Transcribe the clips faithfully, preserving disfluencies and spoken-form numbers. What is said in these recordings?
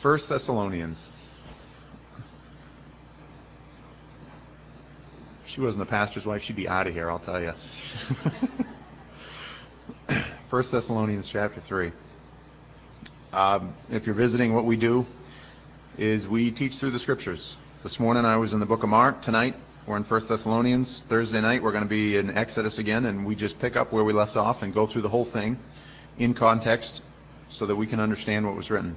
First Thessalonians. If she wasn't the pastor's wife, she'd be out of here, I'll tell you. First Thessalonians chapter three. Um, if you're visiting, what we do is we teach through the scriptures. This morning I was in the book of Mark. Tonight we're in First Thessalonians. Thursday night we're going to be in Exodus again, and we just pick up where we left off and go through the whole thing in context so that we can understand what was written.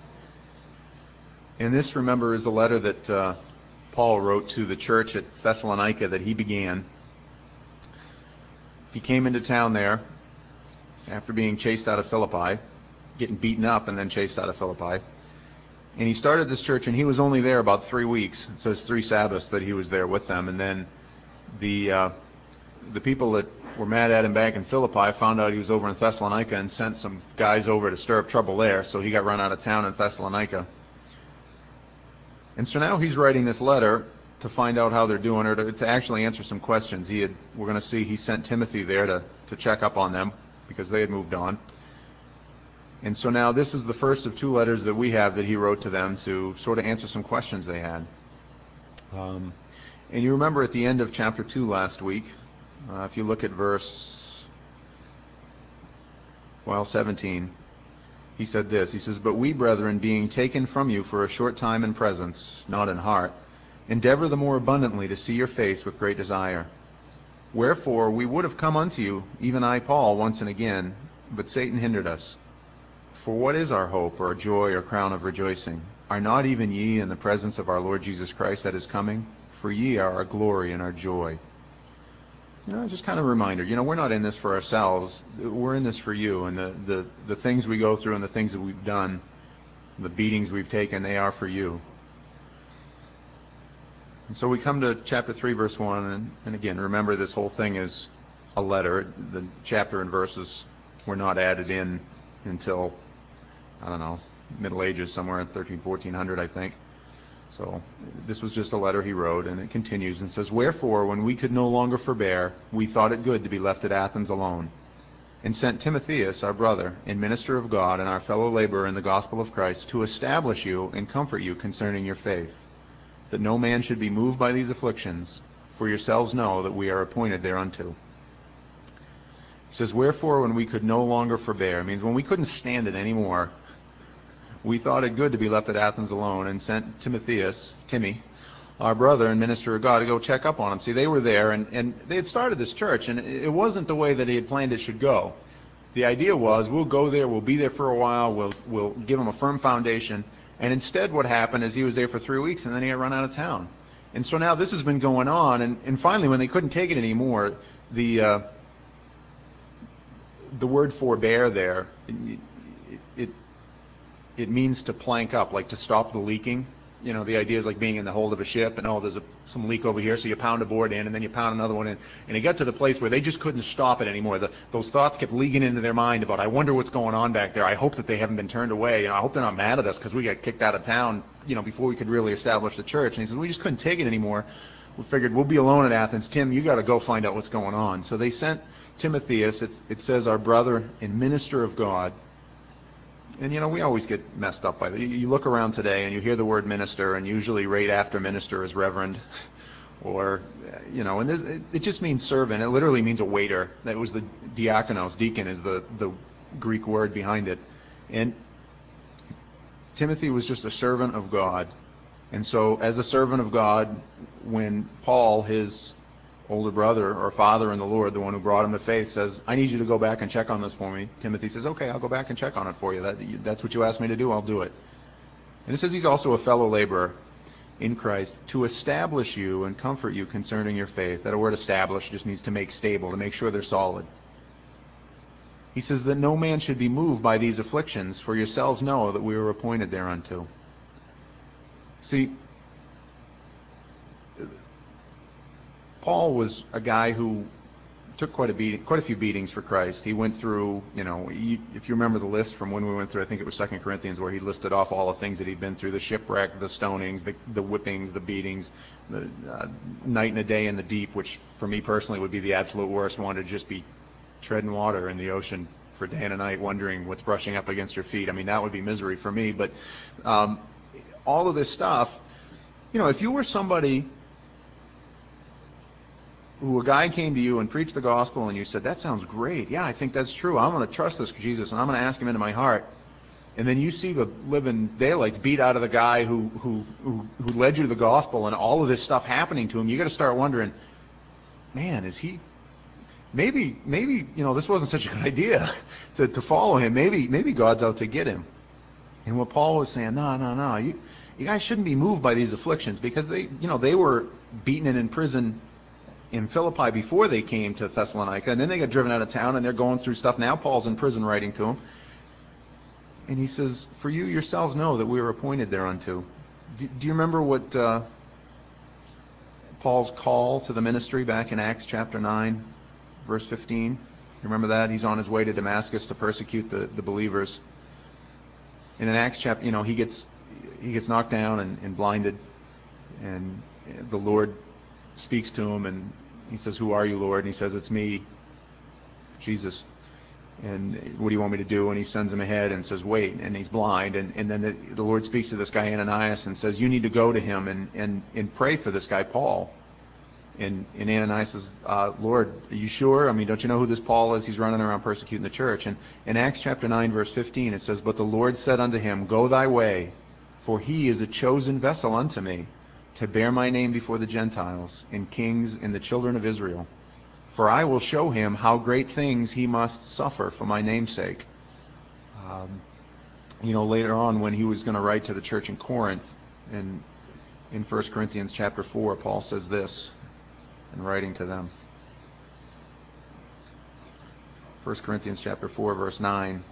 And this, remember, is a letter that uh, Paul wrote to the church at Thessalonica that he began. He came into town there after being chased out of Philippi, getting beaten up and then chased out of Philippi. And he started this church, and he was only there about three weeks. It says three Sabbaths that he was there with them. And then the uh, the people that were mad at him back in Philippi found out he was over in Thessalonica and sent some guys over to stir up trouble there. So he got run out of town in Thessalonica. And so now he's writing this letter to find out how they're doing, or to, to actually answer some questions. He had, we're going to see he sent Timothy there to, to check up on them because they had moved on. And so now this is the first of two letters that we have that he wrote to them to sort of answer some questions they had. Um, and you remember at the end of chapter two last week, uh, if you look at verse, well, seventeen, he said this. He says, "But we, brethren, being taken from you for a short time in presence, not in heart, endeavor the more abundantly to see your face with great desire. Wherefore we would have come unto you, even I, Paul, once and again, but Satan hindered us. For what is our hope, or joy, or crown of rejoicing? Are not even ye in the presence of our Lord Jesus Christ that is coming? For ye are our glory and our joy." You know, just kind of a reminder, you know, we're not in this for ourselves. We're in this for you. And the, the, the things we go through and the things that we've done, the beatings we've taken, they are for you. And so we come to chapter three, verse one. And, and again, remember, this whole thing is a letter. The chapter and verses were not added in until, I don't know, Middle Ages, somewhere in thirteen, fourteen hundred, I think. So this was just a letter he wrote, and it continues and says, "Wherefore, when we could no longer forbear, we thought it good to be left at Athens alone, and sent Timotheus, our brother, and minister of God, and our fellow laborer in the gospel of Christ, to establish you and comfort you concerning your faith, that no man should be moved by these afflictions, for yourselves know that we are appointed thereunto." He says, "Wherefore, when we could no longer forbear," it means when we couldn't stand it anymore, "we thought it good to be left at Athens alone, and sent Timotheus, Timmy, our brother and minister of God, to go check up on him." See, they were there, and, and they had started this church, and it wasn't the way that he had planned it should go. The idea was, we'll go there, we'll be there for a while, we'll we'll give him a firm foundation. And instead what happened is he was there for three weeks, and then he got run out of town. And so now this has been going on, and, and finally, when they couldn't take it anymore, the uh, the word forbear there, it, it It means to plank up, like to stop the leaking. You know, the idea is like being in the hold of a ship, and oh, there's a, some leak over here, so you pound a board in, and then you pound another one in. And it got to the place where they just couldn't stop it anymore. The, those thoughts kept leaking into their mind about, I wonder what's going on back there. I hope that they haven't been turned away. You know, I hope they're not mad at us because we got kicked out of town, you know, before we could really establish the church. And he said, we just couldn't take it anymore. We figured we'll be alone at Athens. Tim, you got to go find out what's going on. So they sent Timotheus. It's, it says our brother and minister of God. And, you know, we always get messed up by that. You look around today and you hear the word minister, and usually right after minister is reverend. Or, you know, and this, it, it just means servant. It literally means a waiter. That was the diakonos. Deacon is the, the Greek word behind it. And Timothy was just a servant of God. And so as a servant of God, when Paul, his older brother or father in the Lord, the one who brought him to faith, says, I need you to go back and check on this for me, Timothy says, okay, I'll go back and check on it for you. That, that's what you asked me to do, I'll do it. And it says he's also a fellow laborer in Christ to establish you and comfort you concerning your faith. That word establish just means to make stable, to make sure they're solid. He says that no man should be moved by these afflictions, for yourselves know that we were appointed thereunto. See, Paul was a guy who took quite a beating, quite a few beatings for Christ. He went through, you know, he, if you remember the list from when we went through, I think it was Second Corinthians, where he listed off all the things that he'd been through: the shipwreck, the stonings, the, the whippings, the beatings, the uh, night and a day in the deep, which for me personally would be the absolute worst one, to just be treading water in the ocean for day and a night wondering what's brushing up against your feet. I mean, that would be misery for me. But um, all of this stuff, you know, if you were somebody who a guy came to you and preached the gospel and you said, that sounds great. Yeah, I think that's true. I'm going to trust this Jesus and I'm going to ask him into my heart. And then you see the living daylights beat out of the guy who, who, who, who led you to the gospel and all of this stuff happening to him, you got to start wondering, man, is he, maybe, maybe, you know, this wasn't such a good idea to, to follow him. Maybe, maybe God's out to get him. And what Paul was saying, no, no, no, you, you guys shouldn't be moved by these afflictions, because they, you know, they were beaten and in prison in Philippi before they came to Thessalonica, and then they got driven out of town and they're going through stuff. Now Paul's in prison writing to them. And he says, for you yourselves know that we were appointed thereunto. Do, do you remember what uh, Paul's call to the ministry back in Acts chapter nine, verse fifteen? You remember that? He's on his way to Damascus to persecute the, the believers. And in Acts chapter, you know, he gets he gets knocked down and, and blinded. And the Lord speaks to him and he says, who are you, Lord? And he says, it's me, Jesus. And what do you want me to do? And he sends him ahead and says, wait. And he's blind. And, and then the, the Lord speaks to this guy Ananias and says, you need to go to him and, and, and pray for this guy Paul. And, and Ananias says, uh, Lord, are you sure? I mean, don't you know who this Paul is? He's running around persecuting the church. And in Acts chapter nine, verse fifteen, it says, but the Lord said unto him, go thy way, for he is a chosen vessel unto me, to bear my name before the Gentiles and kings and the children of Israel. For I will show him how great things he must suffer for my name's sake. Um, you know, later on when he was going to write to the church in Corinth, in, in First Corinthians chapter four, Paul says this in writing to them. First Corinthians chapter four, verse nine.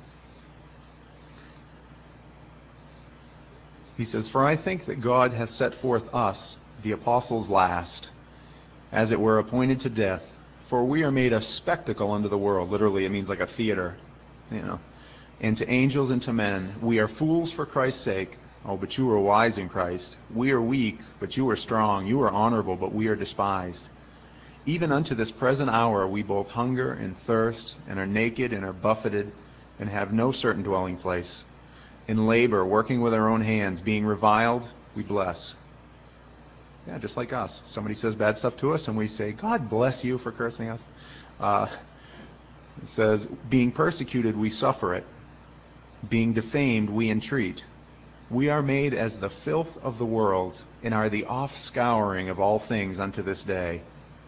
He says, for I think that God hath set forth us, the apostles last, as it were appointed to death. For we are made a spectacle unto the world. Literally, it means like a theater, you know. And to angels and to men, we are fools for Christ's sake. Oh, but you are wise in Christ. We are weak, but you are strong. You are honorable, but we are despised. Even unto this present hour we both hunger and thirst, and are naked and are buffeted, and have no certain dwelling place. In labor, working with our own hands, being reviled, we bless. Yeah, just like us. Somebody says bad stuff to us, and we say, God bless you for cursing us. Uh, it says, being persecuted, we suffer it. Being defamed, we entreat. We are made as the filth of the world, and are the offscouring of all things unto this day.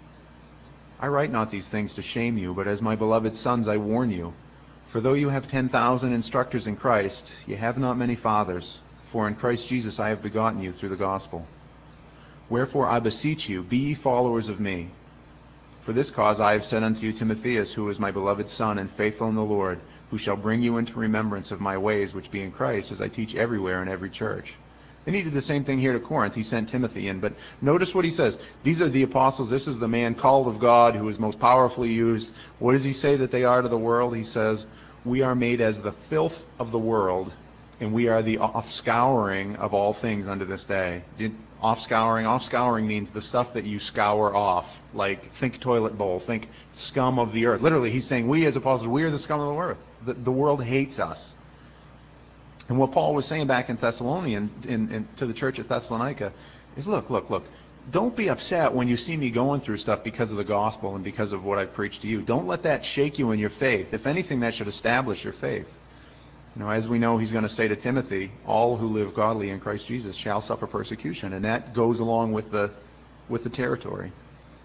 I write not these things to shame you, but as my beloved sons I warn you. For though you have ten thousand instructors in Christ, ye have not many fathers. For in Christ Jesus I have begotten you through the gospel. Wherefore I beseech you, be ye followers of me. For this cause I have sent unto you Timotheus, who is my beloved son, and faithful in the Lord, who shall bring you into remembrance of my ways which be in Christ, as I teach everywhere in every church. And he did the same thing here to Corinth. He sent Timothy in. But notice what he says. These are the apostles. This is the man called of God who is most powerfully used. What does he say that they are to the world? He says, we are made as the filth of the world, and we are the offscouring of all things unto this day. Offscouring, offscouring means the stuff that you scour off. Like, think toilet bowl, think scum of the earth. Literally, he's saying, we as apostles, we are the scum of the earth. The, the world hates us. And what Paul was saying back in Thessalonians, in, in, to the church at Thessalonica, is look, look, look. Don't be upset when you see me going through stuff because of the gospel and because of what I've preached to you. Don't let that shake you in your faith. If anything, that should establish your faith. You know, as we know, he's going to say to Timothy, all who live godly in Christ Jesus shall suffer persecution, and that goes along with the with the territory.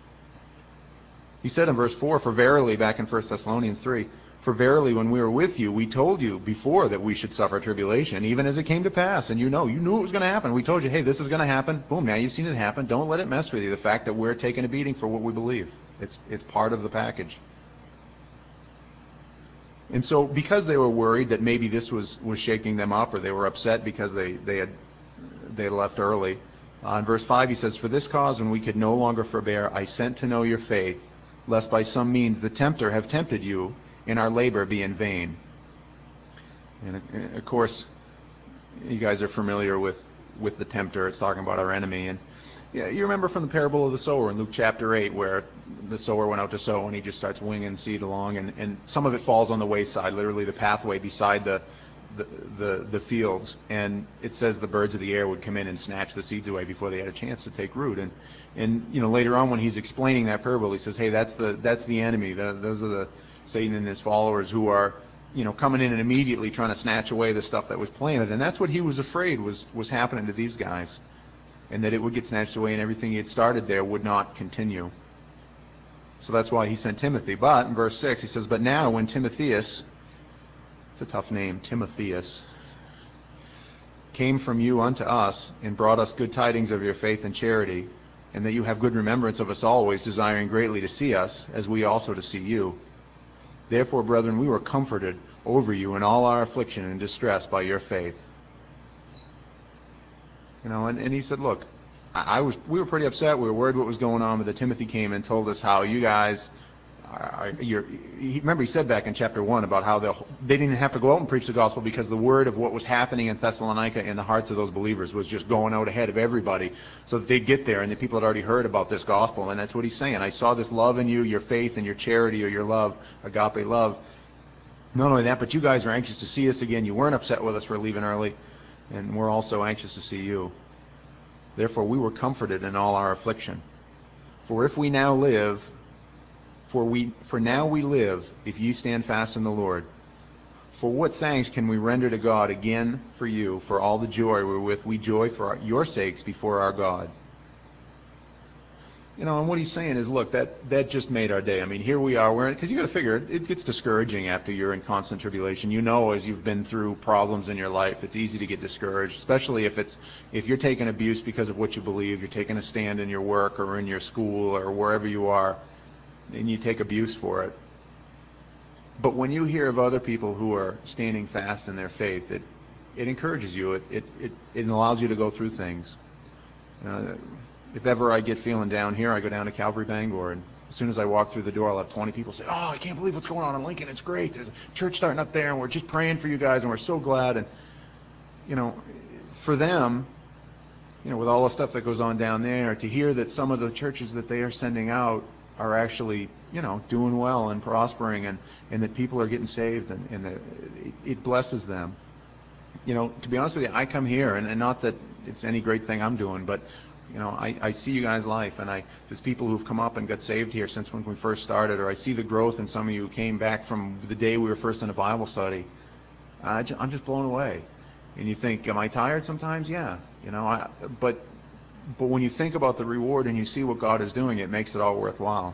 He said in verse four, for verily, back in First Thessalonians three, for verily when we were with you, we told you before that we should suffer tribulation, even as it came to pass. And you know, you knew it was going to happen. We told you, hey, this is going to happen. Boom, now you've seen it happen. Don't let it mess with you, the fact that we're taking a beating for what we believe. It's it's part of the package. And so because they were worried that maybe this was, was shaking them up, or they were upset because they, they had they had left early, uh, in verse five he says, for this cause when we could no longer forbear, I sent to know your faith, lest by some means the tempter have tempted you, and our labor be in vain. And of course, you guys are familiar with, with the tempter. It's talking about our enemy. And Yeah, you remember from the parable of the sower in Luke chapter eight, where the sower went out to sow and he just starts winging seed along, and, and some of it falls on the wayside, literally the pathway beside the, the the the fields, and it says the birds of the air would come in and snatch the seeds away before they had a chance to take root. And and you know, later on when he's explaining that parable, he says, hey, that's the that's the enemy. The, those are the Satan and his followers who are, you know, coming in and immediately trying to snatch away the stuff that was planted. And that's what he was afraid was was happening to these guys, and that it would get snatched away and everything he had started there would not continue. So that's why he sent Timothy. But in verse six he says, but now when Timotheus, it's a tough name, Timotheus, came from you unto us and brought us good tidings of your faith and charity, and that you have good remembrance of us always, desiring greatly to see us, as we also to see you. Therefore, brethren, we were comforted over you in all our affliction and distress by your faith. You know, and, and he said, look, I, I was we were pretty upset. We were worried what was going on, but the Timothy came and told us how you guys are, you're, he, remember he said back in chapter one about how they didn't have to go out and preach the gospel because the word of what was happening in Thessalonica in the hearts of those believers was just going out ahead of everybody, so that they'd get there and the people had already heard about this gospel. And that's what he's saying. I saw this love in you, your faith and your charity, or your love, agape love. Not only that, but you guys are anxious to see us again. You weren't upset with us for leaving early, and we're also anxious to see you. Therefore we were comforted in all our affliction. For if we now live, for we, for now we live, if ye stand fast in the Lord. For what thanks can we render to God again for you, for all the joy wherewith we joy for our, your sakes before our God? You know, and what he's saying is, look, that, that just made our day. I mean, here we are. We're because you got to figure it, it gets discouraging after you're in constant tribulation. You know, as you've been through problems in your life, it's easy to get discouraged, especially if it's if you're taking abuse because of what you believe. You're taking a stand in your work or in your school or wherever you are, and you take abuse for it. But when you hear of other people who are standing fast in their faith, it it encourages you. It it it, it allows you to go through things. Uh, If ever I get feeling down here, I go down to Calvary Bangor, and as soon as I walk through the door, I'll have twenty people say, oh, I can't believe what's going on in Lincoln. It's great. There's a church starting up there, and we're just praying for you guys, and we're so glad. And, you know, for them, you know, with all the stuff that goes on down there, to hear that some of the churches that they are sending out are actually, you know, doing well and prospering, and, and that people are getting saved, and, and that it, it blesses them. You know, to be honest with you, I come here, and, and not that it's any great thing I'm doing, but you know, I, I see you guys' life, and I there's people who've come up and got saved here since when we first started, or I see the growth in some of you who came back from the day we were first in a Bible study. I, I'm just blown away. And you think, am I tired sometimes? Yeah. You know, I, but but when you think about the reward and you see what God is doing, it makes it all worthwhile.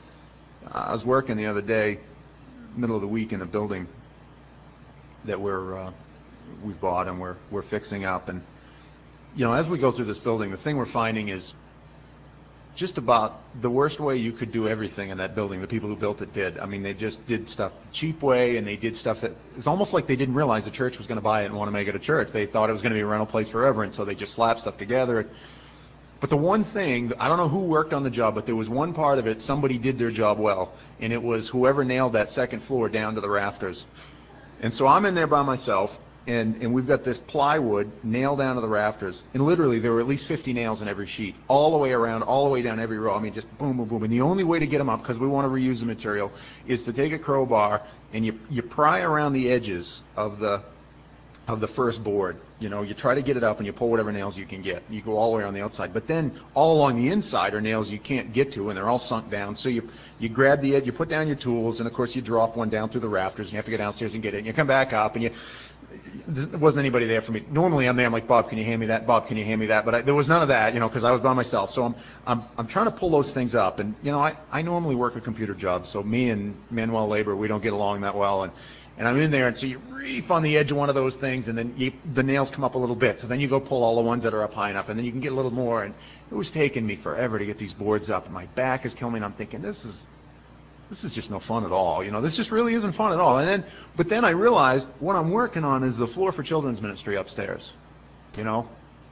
I was working the other day, middle of the week, in a building that we're uh, we've bought and we're we're fixing up, and you know, as we go through this building, the thing we're finding is just about the worst way you could do everything in that building. The people who built it did. I mean, they just did stuff the cheap way, and they did stuff that it's almost like they didn't realize the church was going to buy it and want to make it a church. They thought it was going to be a rental place forever, and so they just slapped stuff together. But the one thing, I don't know who worked on the job, but there was one part of it, somebody did their job well, and it was whoever nailed that second floor down to the rafters. And so I'm in there by myself, and, and we've got this plywood nailed down to the rafters, and literally there were at least fifty nails in every sheet, all the way around, all the way down every row. I mean, just boom, boom, boom. And the only way to get them up, because we want to reuse the material, is to take a crowbar and you you pry around the edges of the of the first board. You know, you try to get it up and you pull whatever nails you can get. You go all the way around the outside. But then all along the inside are nails you can't get to, and they're all sunk down. So you you grab the edge, you put down your tools, and of course you drop one down through the rafters, and you have to go downstairs and get it. And you come back up, and you there wasn't anybody there for me. Normally I'm there, I'm like, Bob, can you hand me that? Bob, can you hand me that? But I, there was none of that, you know, because I was by myself. So I'm I'm I'm trying to pull those things up. And you know, I I normally work a computer job, so me and manual labor, we don't get along that well. And And I'm in there, and so you reef on the edge of one of those things, and then you, the nails come up a little bit. So then you go pull all the ones that are up high enough, and then you can get a little more. And it was taking me forever to get these boards up, and my back is killing me. And I'm thinking, this is this is just no fun at all. You know, this just really isn't fun at all. And then, but then I realized what I'm working on is the floor for children's ministry upstairs. You know,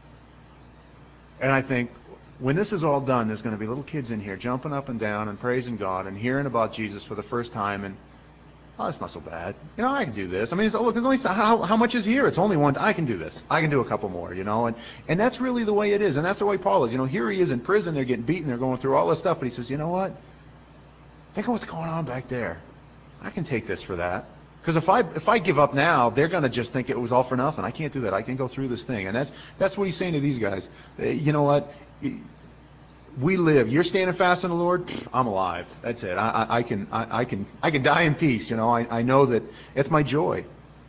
and I think when this is all done, there's going to be little kids in here jumping up and down and praising God and hearing about Jesus for the first time. And Oh, that's not so bad. You know, I can do this. I mean, it's, look, there's only so- how how much is here? It's only one. I can do this. I can do a couple more. You know, and and that's really the way it is, and that's the way Paul is. You know, here he is in prison. They're getting beaten. They're going through all this stuff, but he says, you know what? Think of what's going on back there. I can take this for that. Because if I if I give up now, they're going to just think it was all for nothing. I can't do that. I can go through this thing, and that's that's what he's saying to these guys. Uh, You know what? We live. You're standing fast in the Lord. I'm alive. That's it. I, I, I can I, I can I can die in peace. You know. I, I know that it's my joy.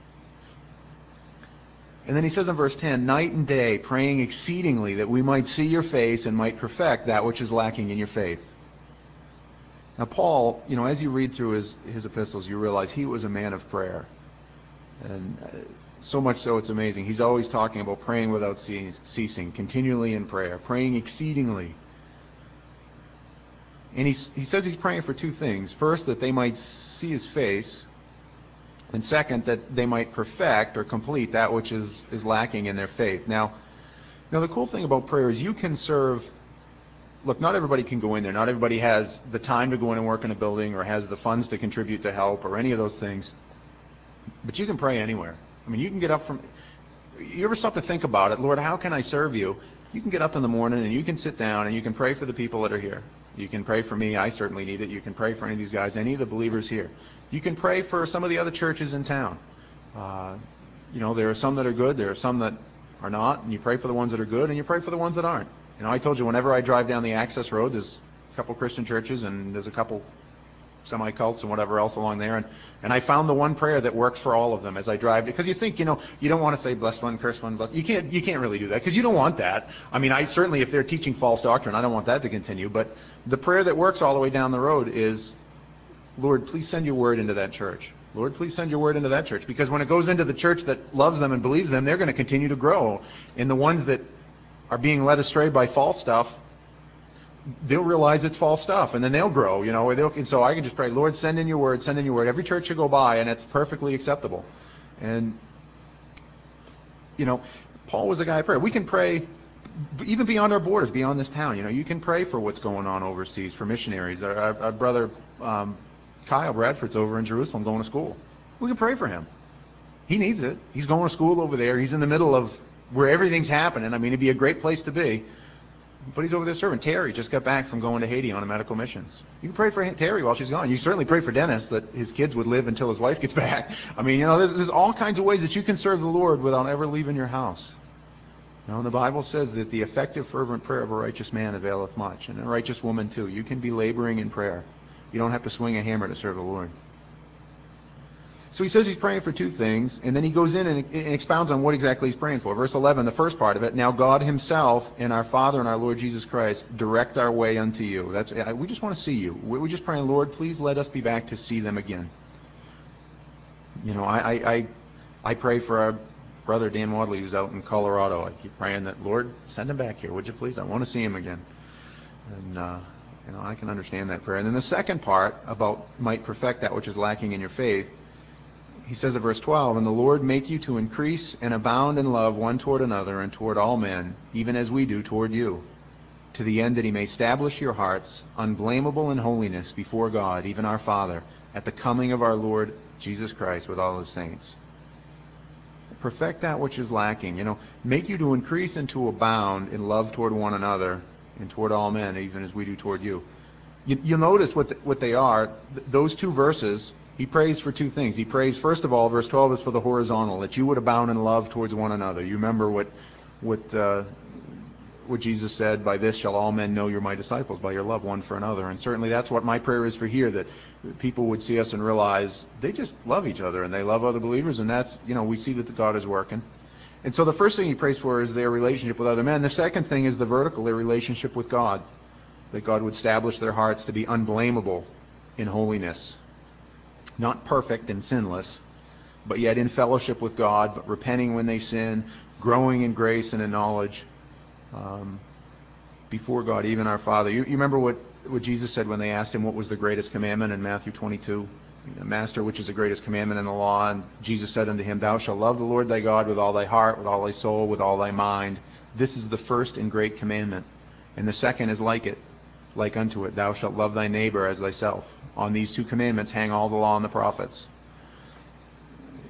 And then he says in verse ten, night and day, praying exceedingly that we might see your face and might perfect that which is lacking in your faith. Now, Paul, you know, as you read through his his epistles, you realize he was a man of prayer, and uh, so much so it's amazing. He's always talking about praying without ceasing, continually in prayer, praying exceedingly. And he, he says he's praying for two things. First, that they might see his face. And second, that they might perfect or complete that which is, is lacking in their faith. Now, now, the cool thing about prayer is you can serve. Look, not everybody can go in there. Not everybody has the time to go in and work in a building or has the funds to contribute to help or any of those things. But you can pray anywhere. I mean, you can get up from... You ever stop to think about it? Lord, how can I serve you? You can get up in the morning and you can sit down and you can pray for the people that are here. You can pray for me. I certainly need it. You can pray for any of these guys, any of the believers here. You can pray for some of the other churches in town. Uh, you know, there are some that are good. There are some that are not. And you pray for the ones that are good and you pray for the ones that aren't. You know, I told you whenever I drive down the access road, there's a couple Christian churches and there's a couple semi-cults and whatever else along there. And, and I found the one prayer that works for all of them as I drive. Because you think, you know, you don't want to say blessed one, cursed one, blessed. You can't, you can't really do that because you don't want that. I mean, I certainly, if they're teaching false doctrine, I don't want that to continue. But the prayer that works all the way down the road is, Lord, please send your word into that church. Lord, please send your word into that church. Because when it goes into the church that loves them and believes them, they're going to continue to grow. And the ones that are being led astray by false stuff, they'll realize it's false stuff, and then they'll grow, you know. They'll, and so I can just pray, Lord, send in your word, send in your word. Every church you go by, and it's perfectly acceptable. And, you know, Paul was a guy of prayer. We can pray even beyond our borders, beyond this town. You know, you can pray for what's going on overseas, for missionaries. Our, our, our brother um, Kyle Bradford's over in Jerusalem going to school. We can pray for him. He needs it. He's going to school over there. He's in the middle of where everything's happening. I mean, it'd be a great place to be. But he's over there serving. Terry just got back from going to Haiti on a medical missions. You can pray for Terry while she's gone. You certainly pray for Dennis that his kids would live until his wife gets back. I mean, you know, there's, there's all kinds of ways that you can serve the Lord without ever leaving your house. You know, the Bible says that the effective, fervent prayer of a righteous man availeth much, and a righteous woman too. You can be laboring in prayer. You don't have to swing a hammer to serve the Lord. So he says he's praying for two things, and then he goes in and expounds on what exactly he's praying for. Verse eleven, the first part of it, now God himself and our Father and our Lord Jesus Christ direct our way unto you. That's we just want to see you. We're just praying, Lord, please let us be back to see them again. You know, I I, I, I pray for our brother Dan Wadley who's out in Colorado. I keep praying that, Lord, send him back here, would you please? I want to see him again. And, uh, you know, I can understand that prayer. And then the second part about might perfect that which is lacking in your faith, he says in verse twelve, and the Lord make you to increase and abound in love one toward another and toward all men, even as we do toward you, to the end that he may establish your hearts unblameable in holiness before God, even our Father, at the coming of our Lord Jesus Christ with all his saints. Perfect that which is lacking. You know, make you to increase and to abound in love toward one another and toward all men, even as we do toward you. you you'll notice what the, what they are. Th- those two verses, he prays for two things. He prays, first of all, verse twelve is for the horizontal, that you would abound in love towards one another. You remember what what uh, what Jesus said, by this shall all men know you're my disciples, by your love one for another. And certainly that's what my prayer is for here, that people would see us and realize they just love each other and they love other believers, and that's, you know, we see that the God is working. And so the first thing he prays for is their relationship with other men. The second thing is the vertical, their relationship with God, that God would establish their hearts to be unblameable in holiness. Not perfect and sinless, but yet in fellowship with God, but repenting when they sin, growing in grace and in knowledge um, before God, even our Father. You, you remember what, what Jesus said when they asked him what was the greatest commandment in Matthew twenty-two? Master, which is the greatest commandment in the law? And Jesus said unto him, thou shalt love the Lord thy God with all thy heart, with all thy soul, with all thy mind. This is the first and great commandment. And the second is like it, like unto it. Thou shalt love thy neighbor as thyself. On these two commandments hang all the law and the prophets.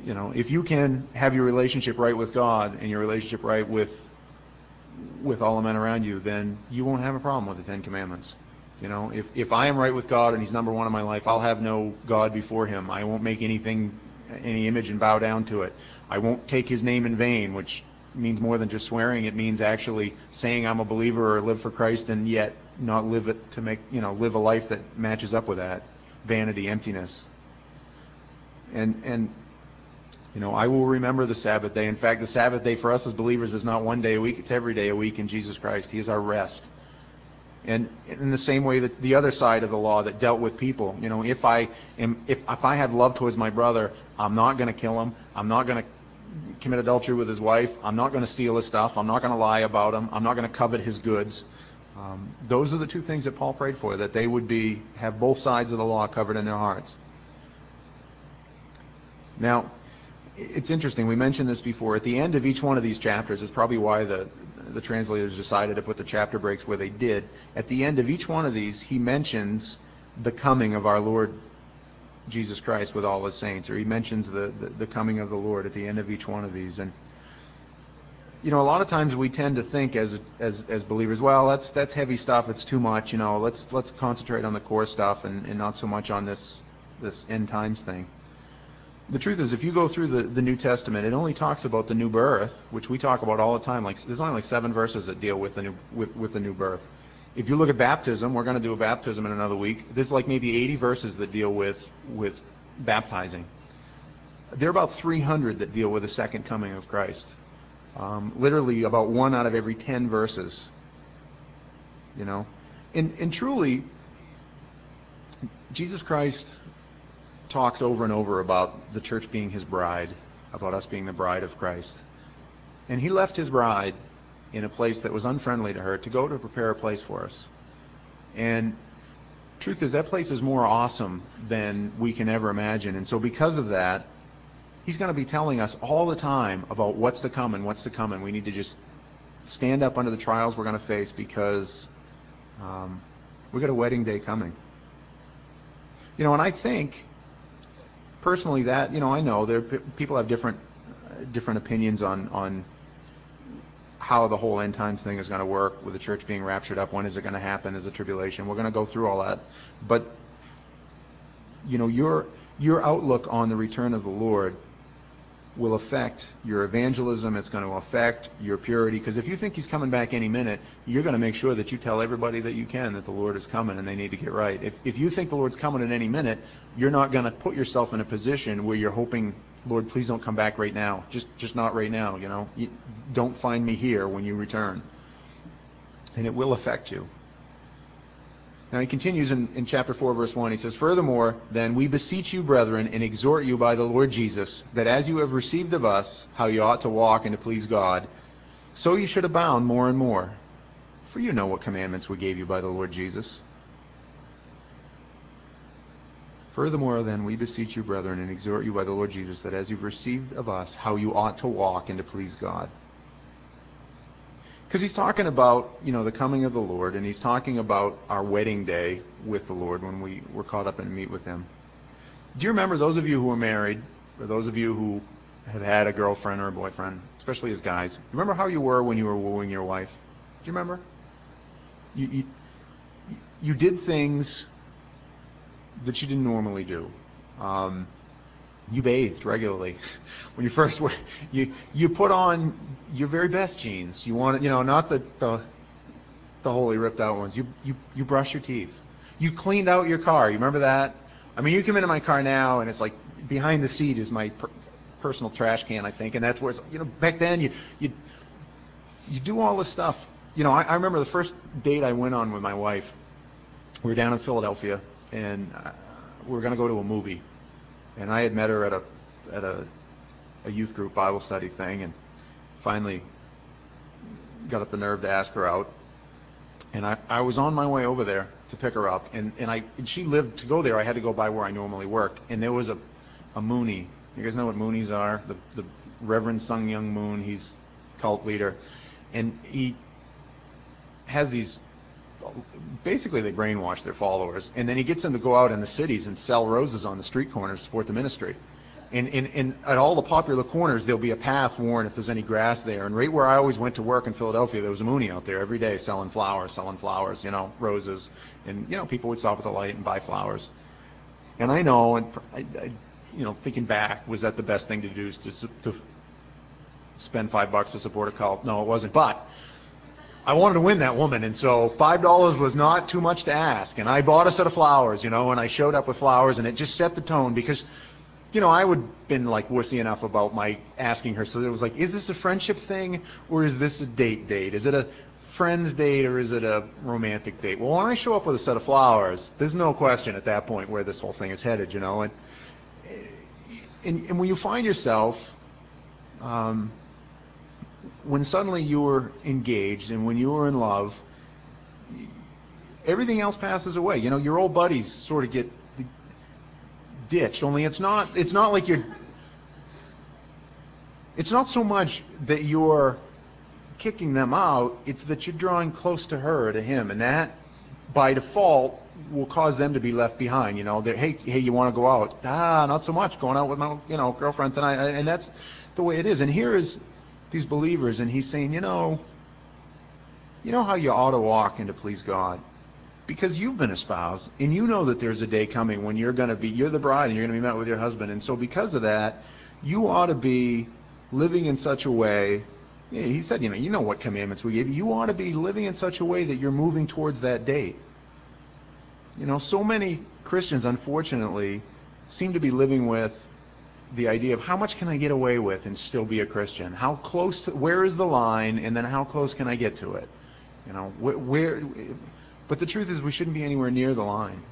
You know, if you can have your relationship right with God and your relationship right with with all the men around you, then you won't have a problem with the Ten Commandments. You know, if, if I am right with God and He's number one in my life, I'll have no God before Him. I won't make anything, any image and bow down to it. I won't take His name in vain, which means more than just swearing. It means actually saying I'm a believer or live for Christ and yet not live it to make, you know, live a life that matches up with that. Vanity, emptiness. And, and, you know, I will remember the Sabbath day. In fact, the Sabbath day for us as believers is not one day a week, it's every day a week in Jesus Christ. He is our rest. And in the same way that the other side of the law that dealt with people, you know, if I am, if, if I have love towards my brother, I'm not going to kill him. I'm not going to commit adultery with his wife. I'm not going to steal his stuff. I'm not going to lie about him. I'm not going to covet his goods. Um, those are the two things that Paul prayed for, that they would be have both sides of the law covered in their hearts. Now, it's interesting. We mentioned this before. At the end of each one of these chapters, is probably why the the translators decided to put the chapter breaks where they did. At the end of each one of these, he mentions the coming of our Lord Jesus Christ with all His saints, or he mentions the, the, the coming of the Lord at the end of each one of these. And you know, a lot of times we tend to think as as as believers, well, that's that's heavy stuff. It's too much. You know, let's let's concentrate on the core stuff and, and not so much on this this end times thing. The truth is, if you go through the, the New Testament, it only talks about the new birth, which we talk about all the time. Like there's only like seven verses that deal with the new with, with the new birth. If you look at baptism, we're going to do a baptism in another week. There's like maybe eighty verses that deal with with baptizing. There are about three hundred that deal with the second coming of Christ. Um, literally about one out of every ten verses. You know, and and truly, Jesus Christ talks over and over about the church being His bride, about us being the bride of Christ. And He left His bride in a place that was unfriendly to her to go to prepare a place for us. And truth is, that place is more awesome than we can ever imagine. And so because of that, He's going to be telling us all the time about what's to come and what's to come. And we need to just stand up under the trials we're going to face, because um, we've got a wedding day coming. You know, and I think personally that, you know, I know there people have different uh, different opinions on on how the whole end times thing is going to work with the church being raptured up. When is it going to happen? Is it tribulation? We're going to go through all that. But you know, your your outlook on the return of the Lord will affect your evangelism. It's going to affect your purity, because if you think He's coming back any minute, you're going to make sure that you tell everybody that you can that the Lord is coming and they need to get right. If if you think the Lord's coming at any minute, you're not going to put yourself in a position where you're hoping, Lord, please don't come back right now. Just just not right now, you know. You, don't find me here when you return. And it will affect you. Now he continues in, in chapter four, verse one. He says, "Furthermore, then, we beseech you, brethren, and exhort you by the Lord Jesus, that as you have received of us how you ought to walk and to please God, so you should abound more and more. For you know what commandments we gave you by the Lord Jesus. Furthermore, then, we beseech you, brethren, and exhort you by the Lord Jesus, that as you've received of us how you ought to walk and to please God." Because he's talking about, you know, the coming of the Lord, and he's talking about our wedding day with the Lord when we were caught up and meet with Him. Do you remember, those of you who are married, or those of you who have had a girlfriend or a boyfriend, especially as guys, remember how you were when you were wooing your wife? Do you remember? You you, you did things that you didn't normally do. Um, you bathed regularly. When you first were, you you put on your very best jeans. You wanted, you know, not the the, the wholly ripped out ones. You you you brush your teeth. You cleaned out your car. You remember that? I mean, you come into my car now, and it's like behind the seat is my per, personal trash can, I think, and that's where it's, you know, back then you you you do all this stuff. You know, I, I remember the first date I went on with my wife. We were down in Philadelphia, and uh, we were going to go to a movie, and I had met her at a at a a youth group Bible study thing, and finally got up the nerve to ask her out. And I, I was on my way over there to pick her up, and, and I and she lived, to go there I had to go by where I normally work, and there was a, a Moonie. You guys know what Moonies are? The, the Reverend Sung Young Moon, he's cult leader, and he has these, basically they brainwash their followers, and then he gets them to go out in the cities and sell roses on the street corners to support the ministry. And, and, and at all the popular corners, there'll be a path worn if there's any grass there. And right where I always went to work in Philadelphia, there was a Mooney out there every day selling flowers, selling flowers, you know, roses. And, you know, people would stop at the light and buy flowers. And I know, and I, I, you know, thinking back, was that the best thing to do, is to, to spend five bucks to support a cult? No, it wasn't. But I wanted to win that woman, and so five dollars was not too much to ask. And I bought a set of flowers, you know, and I showed up with flowers, and it just set the tone because, you know, I would have been like wussy enough about my asking her. So it was like, is this a friendship thing or is this a date date? Is it a friend's date or is it a romantic date? Well, when I show up with a set of flowers, there's no question at that point where this whole thing is headed, you know. And and, and when you find yourself, um, when suddenly you're engaged and when you're in love, everything else passes away. You know, your old buddies sort of get ditched, only it's not it's not like you're it's not so much that you're kicking them out, it's that you're drawing close to her or to him, and that by default will cause them to be left behind. You know, they're, hey hey you want to go out? Ah, not so much, going out with my, you know, girlfriend tonight. And that's the way it is. And here is these believers, and he's saying, you know you know how you ought to walk and to please God, because you've been espoused, and you know that there's a day coming when you're going to be, you're the bride, and you're going to be met with your husband. And so because of that, you ought to be living in such a way, yeah, he said, you know, you know what commandments we gave you. You ought to be living in such a way that you're moving towards that date. You know, so many Christians, unfortunately, seem to be living with the idea of how much can I get away with and still be a Christian? How close to, where is the line, and then how close can I get to it? You know, where, where but the truth is, we shouldn't be anywhere near the line.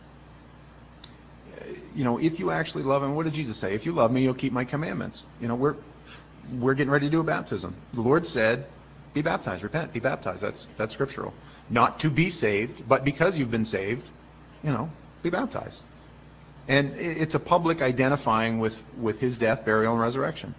You know, if you actually love him, what did Jesus say? If you love me, you'll keep my commandments. You know, we're we're getting ready to do a baptism. The Lord said, be baptized, repent, be baptized. That's that's scriptural. Not to be saved, but because you've been saved, you know, be baptized. And it's a public identifying with, with his death, burial, and resurrection.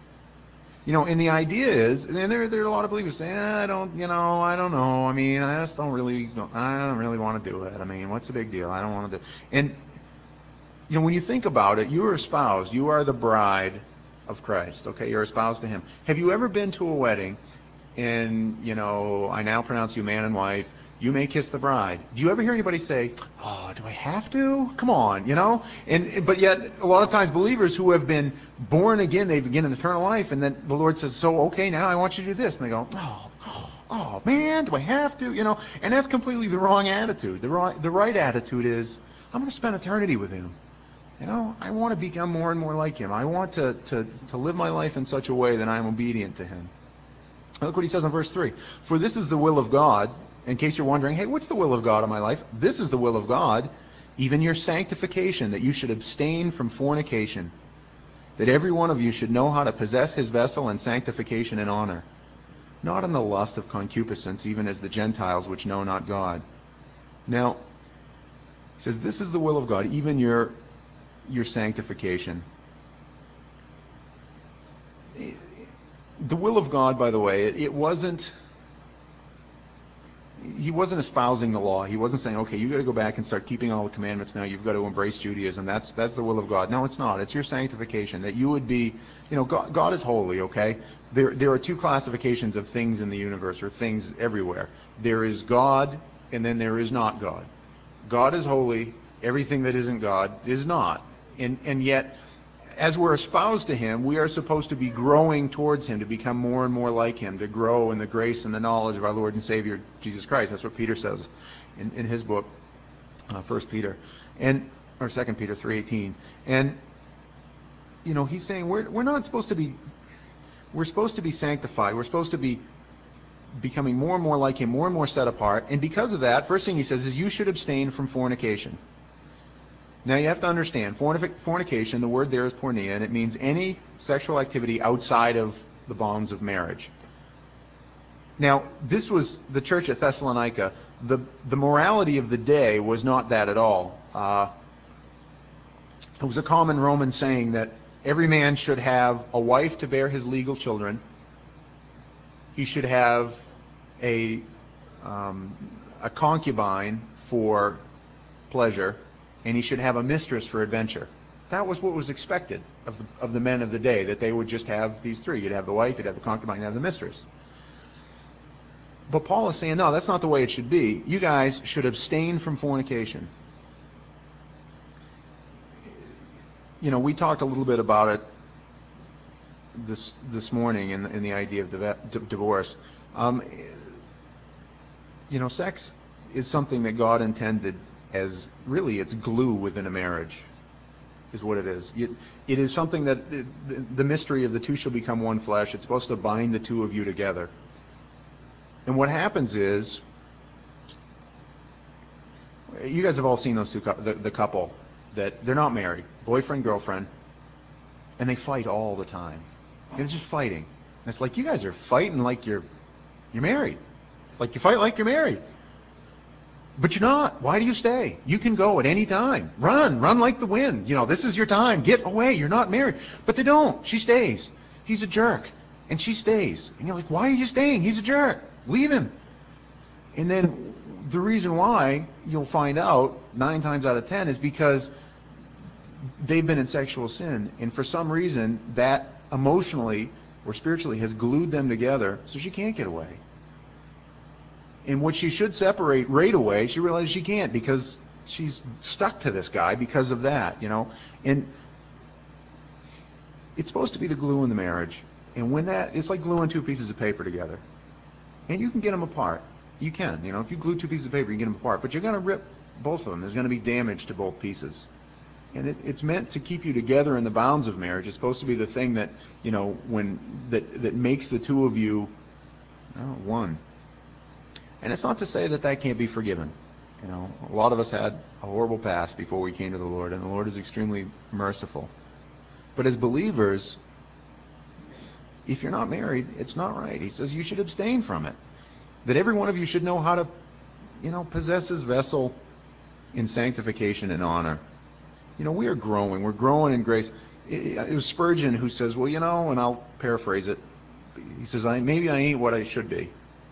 You know, and the idea is, and there, there are a lot of believers saying, eh, I don't, you know, I don't know. I mean, I just don't really, I don't really want to do it. I mean, what's the big deal? I don't want to do it. And, you know, when you think about it, you are espoused. You are the bride of Christ, okay? You're espoused to him. Have you ever been to a wedding and, you know, I now pronounce you man and wife, you may kiss the bride. Do you ever hear anybody say, oh, do I have to? Come on, you know? And but yet, a lot of times, believers who have been born again, they begin an eternal life, and then the Lord says, so, okay, now I want you to do this. And they go, oh, oh, oh man, do I have to? You know? And that's completely the wrong attitude. The right, the right attitude is, I'm going to spend eternity with him. You know, I want to become more and more like him. I want to, to, to live my life in such a way that I am obedient to him. Look what he says in verse three. For this is the will of God, in case you're wondering, hey, what's the will of God in my life? This is the will of God, even your sanctification, that you should abstain from fornication, that every one of you should know how to possess his vessel in sanctification and honor, not in the lust of concupiscence, even as the Gentiles which know not God. Now, he says, this is the will of God, even your, your sanctification. The will of God, by the way, it, it wasn't, he wasn't espousing the law. He wasn't saying, okay, you've got to go back and start keeping all the commandments now. You've got to embrace Judaism. That's that's the will of God. No, it's not. It's your sanctification, that you would be, you know, God, God is holy, okay? There, there are two classifications of things in the universe, or things everywhere. There is God, and then there is not God. God is holy. Everything that isn't God is not. And, and yet, as we're espoused to him, we are supposed to be growing towards him, to become more and more like him, to grow in the grace and the knowledge of our Lord and Savior, Jesus Christ. That's what Peter says in, in his book, uh, First Peter, and or Second Peter three eighteen. And, you know, he's saying we're we're not supposed to be, we're supposed to be sanctified. We're supposed to be becoming more and more like him, more and more set apart. And because of that, first thing he says is you should abstain from fornication. Now you have to understand, fornication, the word there is porneia, and it means any sexual activity outside of the bonds of marriage. Now, this was the church at Thessalonica. The, the morality of the day was not that at all. Uh, it was a common Roman saying that every man should have a wife to bear his legal children. He should have a, um, a concubine for pleasure, and he should have a mistress for adventure. that was what was expected of the, of the men of the day, that they would just have these three. You'd have the wife, you'd have the concubine, you'd have the mistress. But Paul is saying, no, that's not the way it should be. You guys should abstain from fornication. You know, we talked a little bit about it this this morning in, in the idea of div- d- divorce. Um, you know, sex is something that God intended as really it's glue within a marriage, is what it is. It, it is something that it, the, the mystery of the two shall become one flesh. It's supposed to bind the two of you together. And what happens is, you guys have all seen those two, the, the couple that they're not married, boyfriend, girlfriend, and they fight all the time. They're just fighting. And it's like, you guys are fighting like you're you're married. Like you fight like you're married. But you're not. Why do you stay? You can go at any time. Run. Run like the wind. You know, this is your time. Get away. You're not married. But they don't. She stays. He's a jerk. And she stays. And you're like, why are you staying? He's a jerk. Leave him. And then the reason why, you'll find out nine times out of ten, is because they've been in sexual sin. And for some reason, that emotionally or spiritually has glued them together so she can't get away. And what she should separate right away, she realizes she can't because she's stuck to this guy because of that, you know. And it's supposed to be the glue in the marriage. And when that, it's like gluing two pieces of paper together. And you can get them apart. You can, you know, if you glue two pieces of paper, you can get them apart. But you're going to rip both of them. There's going to be damage to both pieces. And it, it's meant to keep you together in the bounds of marriage. It's supposed to be the thing that, you know, when that that makes the two of you oh, one. And it's not to say that that can't be forgiven. You know, a lot of us had a horrible past before we came to the Lord, and the Lord is extremely merciful. But as believers, if you're not married, it's not right. He says you should abstain from it. That every one of you should know how to, you know, possess his vessel in sanctification and honor. You know, we are growing. We're growing in grace. It was Spurgeon who says, well, you know, and I'll paraphrase it. He says, I, maybe I ain't what I should be.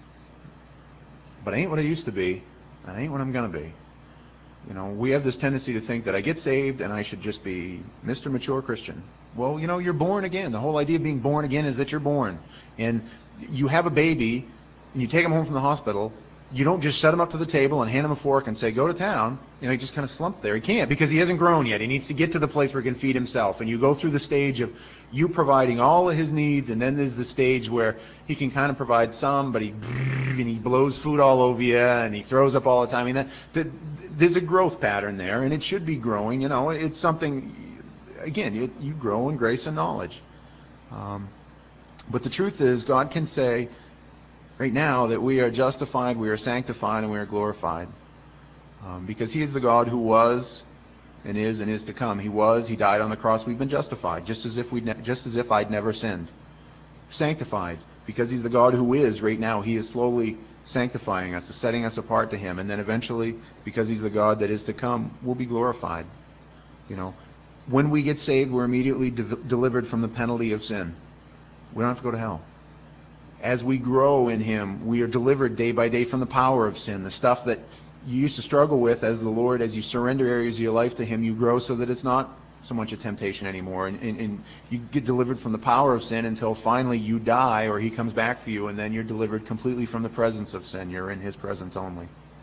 But I ain't what I used to be. I ain't what I'm going to be. You know, we have this tendency to think that I get saved and I should just be Mister Mature Christian. Well, you know, you're born again. The whole idea of being born again is that you're born. And you have a baby and you take him home from the hospital. You don't just set him up to the table and hand him a fork and say, go to town. You know, he just kind of slumped there. He can't because he hasn't grown yet. He needs to get to the place where he can feed himself. And you go through the stage of you providing all of his needs, and then there's the stage where he can kind of provide some, but he and he blows food all over you, and he throws up all the time. I mean, that, that, there's a growth pattern there, and it should be growing. You know, it's something, again, it, you grow in grace and knowledge. Um, but the truth is, God can say, right now, that we are justified, we are sanctified, and we are glorified. Um, because he is the God who was and is and is to come. He was, he died on the cross, we've been justified, just as if we ne- just as if I'd never sinned. Sanctified, because he's the God who is right now. He is slowly sanctifying us, setting us apart to him. And then eventually, because he's the God that is to come, we'll be glorified. You know, when we get saved, we're immediately de- delivered from the penalty of sin. We don't have to go to hell. As we grow in him, we are delivered day by day from the power of sin. The stuff that you used to struggle with as the Lord, as you surrender areas of your life to him, you grow so that it's not so much a temptation anymore. And, and, and you get delivered from the power of sin until finally you die or he comes back for you, and then you're delivered completely from the presence of sin. You're in his presence only.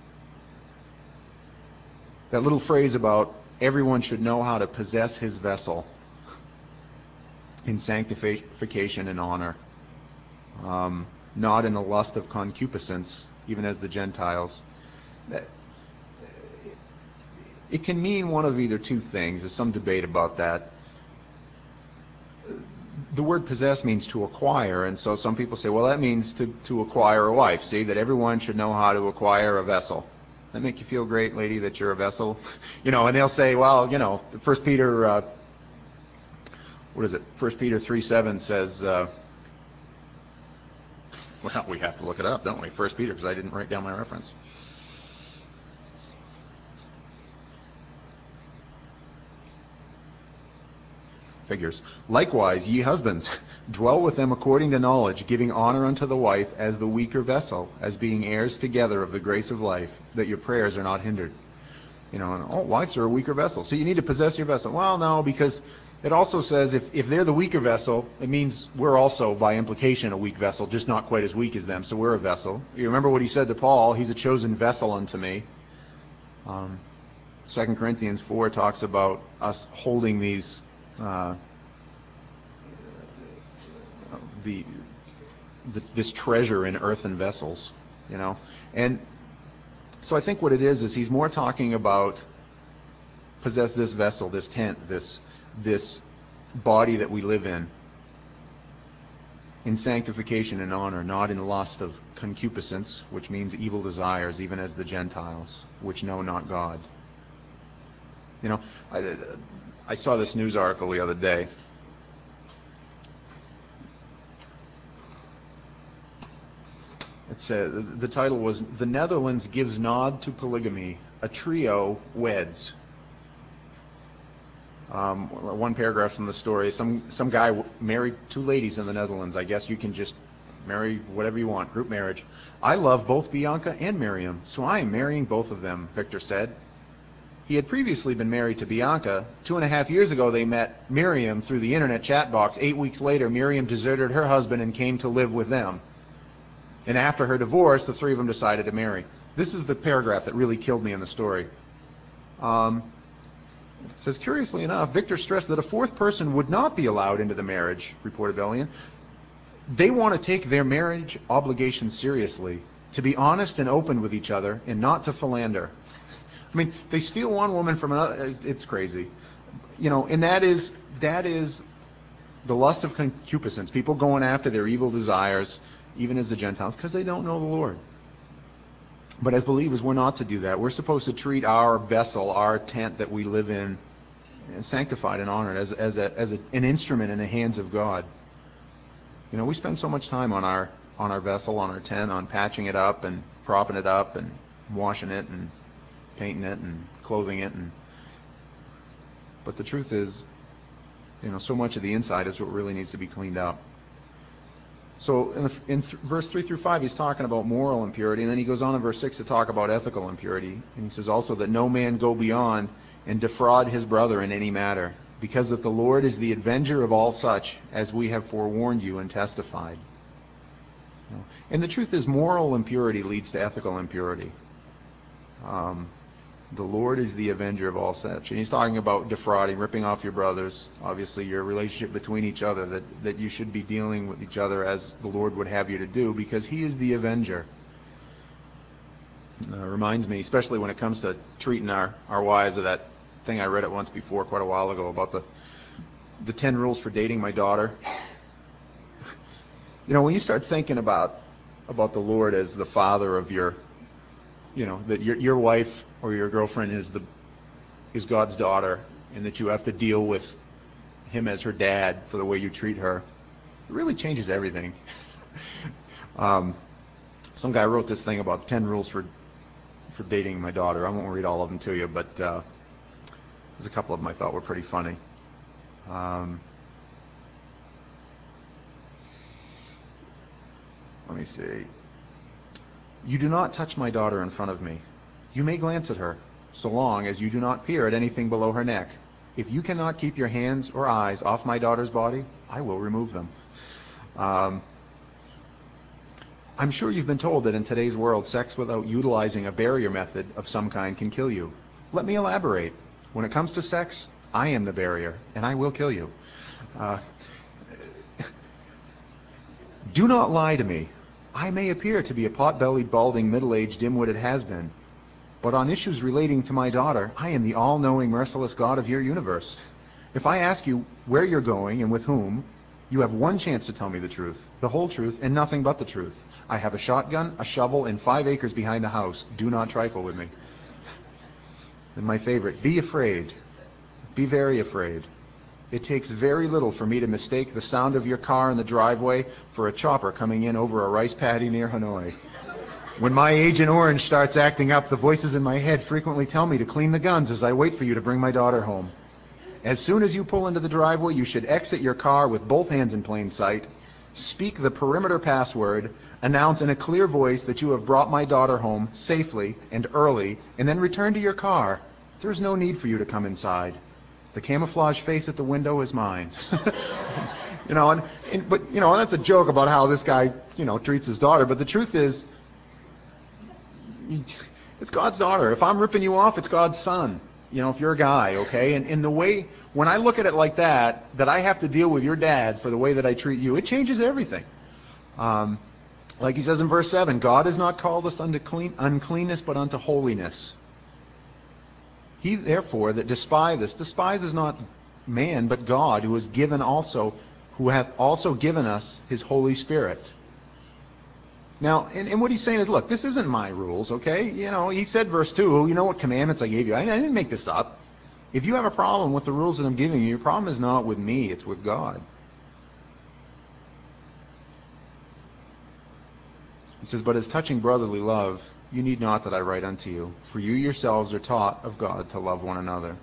That little phrase about everyone should know how to possess his vessel in sanctification and honor. Um, not in the lust of concupiscence, even as the Gentiles. It can mean one of either two things. There's some debate about that. The word possess means to acquire, and so some people say, well, that means to, to acquire a wife. See, that everyone should know how to acquire a vessel. That make you feel great, lady, that you're a vessel? You know, and they'll say, well, you know, First Peter, uh, what is it? First Peter three seven says, uh, well, we have to look it up, don't we? First Peter, because I didn't write down my reference. Figures. Likewise, ye husbands, dwell with them according to knowledge, giving honor unto the wife as the weaker vessel, as being heirs together of the grace of life, that your prayers are not hindered. You know, and, oh, wives are a weaker vessel. So you need to possess your vessel. Well, no, because it also says if, if they're the weaker vessel, it means we're also, by implication, a weak vessel, just not quite as weak as them, so we're a vessel. You remember what he said to Paul, he's a chosen vessel unto me. Um, Second Corinthians four talks about us holding these, uh, the, the this treasure in earthen vessels, you know. And so I think what it is is he's more talking about possess this vessel, this tent, this this body that we live in, in sanctification and honor, not in lust of concupiscence, which means evil desires, even as the Gentiles, which know not God. You know, I, I saw this news article the other day. It said, the title was, "The Netherlands Gives Nod to Polygamy. A Trio Weds." Um, one paragraph from the story, some some guy married two ladies in the Netherlands. I guess you can just marry whatever you want, group marriage. "I love both Bianca and Miriam, so I am marrying both of them," Victor said. He had previously been married to Bianca. Two and a half years ago, they met Miriam through the internet chat box. Eight weeks later, Miriam deserted her husband and came to live with them. And after her divorce, the three of them decided to marry. This is the paragraph that really killed me in the story. Um, it says, curiously enough, Victor stressed that a fourth person would not be allowed into the marriage, reported Bellion. They want to take their marriage obligation seriously, to be honest and open with each other, and not to philander. I mean, they steal one woman from another. It's crazy. You know, and that is that is the lust of concupiscence, people going after their evil desires, even as the Gentiles, because they don't know the Lord. But as believers, we're not to do that. We're supposed to treat our vessel, our tent that we live in, sanctified and honored as, as, a, as a, an instrument in the hands of God. You know, we spend so much time on our on our vessel, on our tent, on patching it up and propping it up and washing it and painting it and clothing it. And but the truth is, you know, so much of the inside is what really needs to be cleaned up. So in, the, in th- verse three through five, he's talking about moral impurity, and then he goes on in verse six to talk about ethical impurity. And he says also that no man go beyond and defraud his brother in any matter, because that the Lord is the avenger of all such, as we have forewarned you and testified. You know, and the truth is, moral impurity leads to ethical impurity. Um, the Lord is the avenger of all such. And he's talking about defrauding, ripping off your brothers, obviously your relationship between each other, that, that you should be dealing with each other as the Lord would have you to do, because he is the avenger. Uh, reminds me, especially when it comes to treating our, our wives, of that thing I read it once before, quite a while ago, about the the ten rules for dating my daughter. You know, when you start thinking about about the Lord as the father of your, you know, that your your wife or your girlfriend is the is God's daughter, and that you have to deal with him as her dad for the way you treat her, it really changes everything. um, some guy wrote this thing about ten rules for for dating my daughter. I won't read all of them to you, but uh, there's a couple of them I thought were pretty funny. Um, let me see. You do not touch my daughter in front of me. You may glance at her, so long as you do not peer at anything below her neck. If you cannot keep your hands or eyes off my daughter's body, I will remove them. Um, I'm sure you've been told that in today's world, sex without utilizing a barrier method of some kind can kill you. Let me elaborate. When it comes to sex, I am the barrier, and I will kill you. Uh, do not lie to me. I may appear to be a pot-bellied, balding, middle-aged, dim-witted has-been, but on issues relating to my daughter, I am the all-knowing, merciless God of your universe. If I ask you where you're going and with whom, you have one chance to tell me the truth, the whole truth, and nothing but the truth. I have a shotgun, a shovel, and five acres behind the house. Do not trifle with me. And my favorite, be afraid. Be very afraid. It takes very little for me to mistake the sound of your car in the driveway for a chopper coming in over a rice paddy near Hanoi. When my Agent Orange starts acting up, the voices in my head frequently tell me to clean the guns as I wait for you to bring my daughter home. As soon as you pull into the driveway, you should exit your car with both hands in plain sight, speak the perimeter password, announce in a clear voice that you have brought my daughter home safely and early, and then return to your car. There's no need for you to come inside. The camouflage face at the window is mine. you know, and, and but you know, and that's a joke about how this guy, you know, treats his daughter. But the truth is, it's God's daughter. If I'm ripping you off, it's God's son. You know, if you're a guy, okay? And in the way, when I look at it like that, that I have to deal with your dad for the way that I treat you, it changes everything. Um, like he says in verse seven, God has not called us unto clean, uncleanness, but unto holiness. He, therefore, that despiseth, despises not man, but God, who has given also, who hath also given us his Holy Spirit. Now, and, and what he's saying is, look, this isn't my rules, okay? You know, he said, verse two, you know what commandments I gave you? I, I didn't make this up. If you have a problem with the rules that I'm giving you, your problem is not with me, it's with God. He says, but as touching brotherly love, you need not that I write unto you, for you yourselves are taught of God to love one another.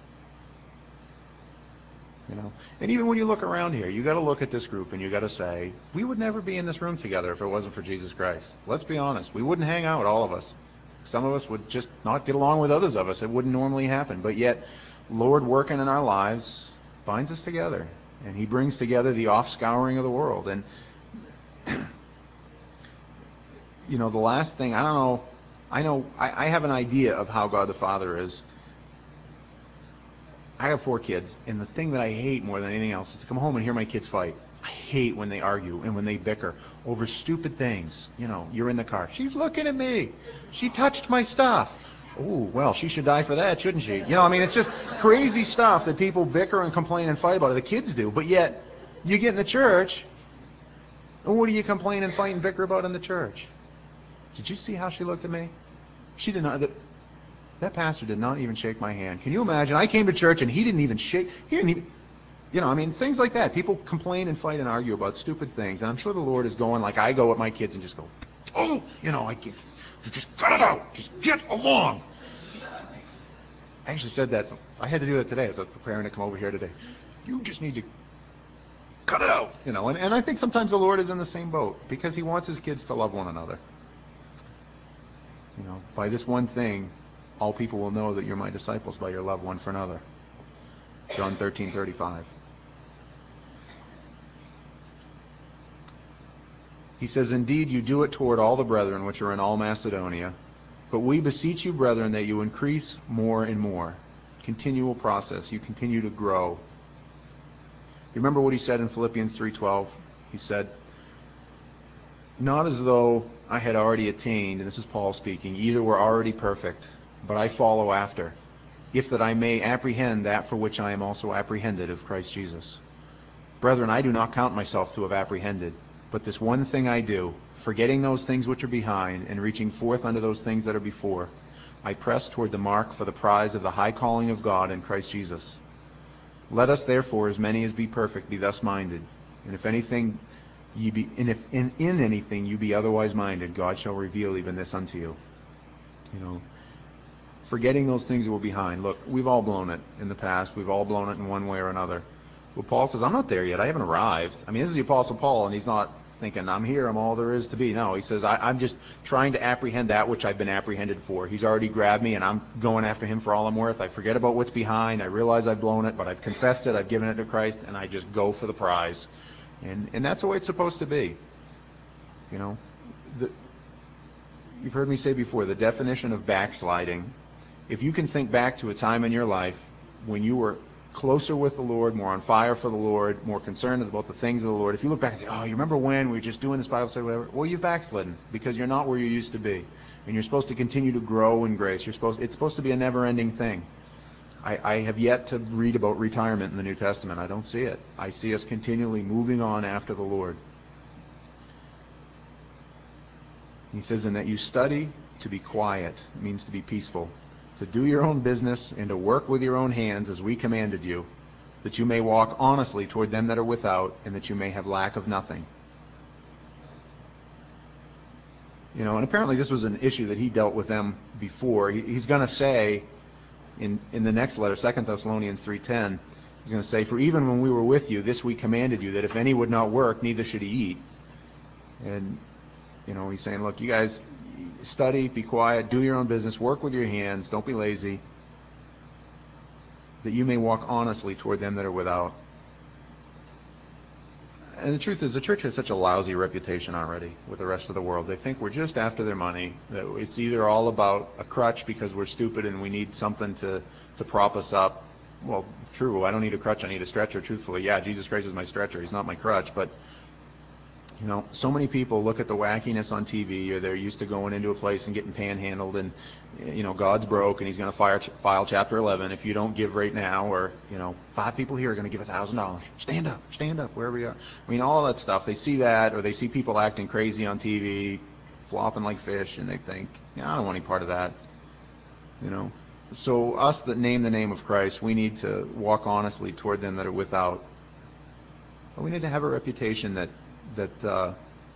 You know, and even when you look around here, you got to look at this group and you got to say, we would never be in this room together if it wasn't for Jesus Christ. Let's be honest. We wouldn't hang out, all of us. Some of us would just not get along with others of us. It wouldn't normally happen. But yet, Lord working in our lives binds us together. And he brings together the offscouring of the world. And, you know, the last thing, I don't know, I know, I, I have an idea of how God the Father is. I have four kids, and the thing that I hate more than anything else is to come home and hear my kids fight. I hate when they argue and when they bicker over stupid things. You know, you're in the car. She's looking at me. She touched my stuff. Oh, well, she should die for that, shouldn't she? You know, I mean, it's just crazy stuff that people bicker and complain and fight about. The kids do. But yet, you get in the church, and what do you complain and fight and bicker about in the church? Did you see how she looked at me? She did not... The, That pastor did not even shake my hand. Can you imagine? I came to church and he didn't even shake. He didn't even, you know, I mean, things like that. People complain and fight and argue about stupid things. And I'm sure the Lord is going like I go with my kids and just go, oh, you know, I can't, just cut it out. Just get along. I actually said that. I had to do that today as I was preparing to come over here today. You just need to cut it out. You know, and, and I think sometimes the Lord is in the same boat because he wants his kids to love one another. You know, by this one thing, all people will know that you're my disciples by your love one for another. John thirteen thirty-five. He says, indeed, you do it toward all the brethren which are in all Macedonia. But we beseech you, brethren, that you increase more and more. Continual process. You continue to grow. You remember what he said in Philippians three twelve? He said, not as though I had already attained, and this is Paul speaking, either were already perfect, but I follow after, if that I may apprehend that for which I am also apprehended of Christ Jesus. Brethren, I do not count myself to have apprehended, but this one thing I do, forgetting those things which are behind, and reaching forth unto those things that are before, I press toward the mark for the prize of the high calling of God in Christ Jesus. Let us therefore, as many as be perfect, be thus minded. And if anything ye be, and if in, in anything you be otherwise minded, God shall reveal even this unto you. You know, forgetting those things that were behind. Look, we've all blown it in the past. We've all blown it in one way or another. Well, Paul says, I'm not there yet. I haven't arrived. I mean, this is the Apostle Paul, and he's not thinking, I'm here, I'm all there is to be. No, he says, I, I'm just trying to apprehend that which I've been apprehended for. He's already grabbed me, and I'm going after him for all I'm worth. I forget about what's behind. I realize I've blown it, but I've confessed it. I've given it to Christ, and I just go for the prize. And and that's the way it's supposed to be. You know, the, you've heard me say before, the definition of backsliding, if you can think back to a time in your life when you were closer with the Lord, more on fire for the Lord, more concerned about the things of the Lord, if you look back and say, oh, you remember when we were just doing this Bible study, whatever, well, you've backslidden because you're not where you used to be. And you're supposed to continue to grow in grace. You're supposed, it's supposed to be a never-ending thing. I, I have yet to read about retirement in the New Testament. I don't see it. I see us continually moving on after the Lord. He says, in that you study to be quiet, it means to be peaceful, to do your own business and to work with your own hands as we commanded you, that you may walk honestly toward them that are without, and that you may have lack of nothing. You know, and apparently this was an issue that he dealt with them before. He, he's going to say in, in the next letter, Second Thessalonians three ten, he's going to say, for even when we were with you, this we commanded you, that if any would not work, neither should he eat. And, you know, he's saying, look, you guys study, be quiet, do your own business, work with your hands, don't be lazy. that you may walk honestly toward them that are without. And the truth is, the church has such a lousy reputation already with the rest of the world. They think we're just after their money, that it's either all about a crutch because we're stupid and we need something to, to prop us up. Well, true, I don't need a crutch, I need a stretcher, truthfully. Yeah, Jesus Christ is my stretcher, he's not my crutch. But, you know, so many people look at the wackiness on T V, or they're used to going into a place and getting panhandled, and, you know, God's broke and he's going to fire, file Chapter eleven if you don't give right now, or, you know, five people here are going to give one thousand dollars. Stand up, stand up, wherever you are. I mean, all of that stuff. They see that, or they see people acting crazy on T V, flopping like fish, and they think, yeah, I don't want any part of that, you know. So us that name the name of Christ, we need to walk honestly toward them that are without. But we need to have a reputation that that uh,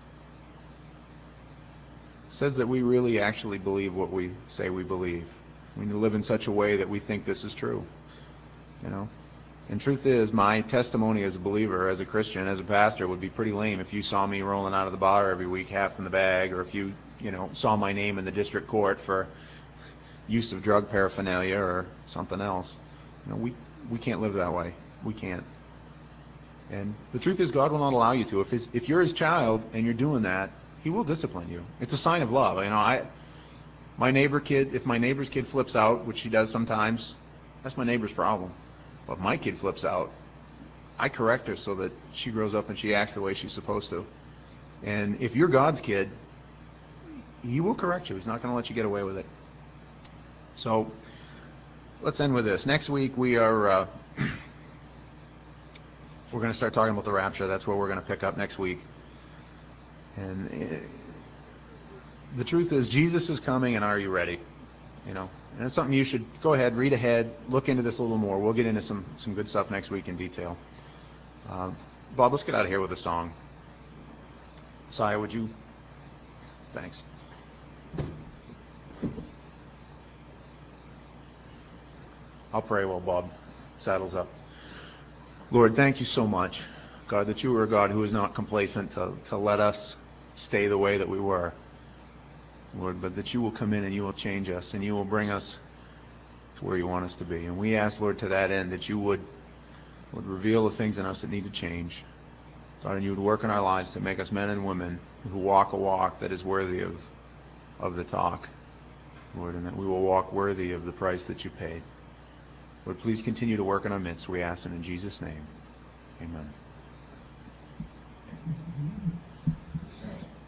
says that we really actually believe what we say we believe. We need to live in such a way that we think this is true. You know? And truth is, my testimony as a believer, as a Christian, as a pastor, would be pretty lame if you saw me rolling out of the bar every week, half in the bag, or if you, you know, saw my name in the district court for use of drug paraphernalia or something else. You know, we, we can't live that way. We can't. And the truth is, God will not allow you to. If his, if you're his child and you're doing that, he will discipline you. It's a sign of love. You know, I, my neighbor kid, if my neighbor's kid flips out, which she does sometimes, that's my neighbor's problem. But if my kid flips out, I correct her so that she grows up and she acts the way she's supposed to. And if you're God's kid, he will correct you. He's not going to let you get away with it. So let's end with this. Next week we are uh, we're going to start talking about the rapture. That's where we're going to pick up next week. And uh, the truth is, Jesus is coming, and are you ready? You know, and it's something you should go ahead, read ahead, look into this a little more. We'll get into some some good stuff next week in detail. Um, Bob, let's get out of here with a song. Saya, would you? Thanks. I'll pray while Bob saddles up. Lord, thank you so much, God, that you are a God who is not complacent to, to let us stay the way that we were, Lord, but that you will come in and you will change us and you will bring us to where you want us to be. And we ask, Lord, to that end, that you would, would reveal the things in us that need to change, God, and you would work in our lives to make us men and women who walk a walk that is worthy of, of the talk, Lord, and that we will walk worthy of the price that you paid. Lord, please continue to work in our midst, we ask, and in Jesus' name, amen.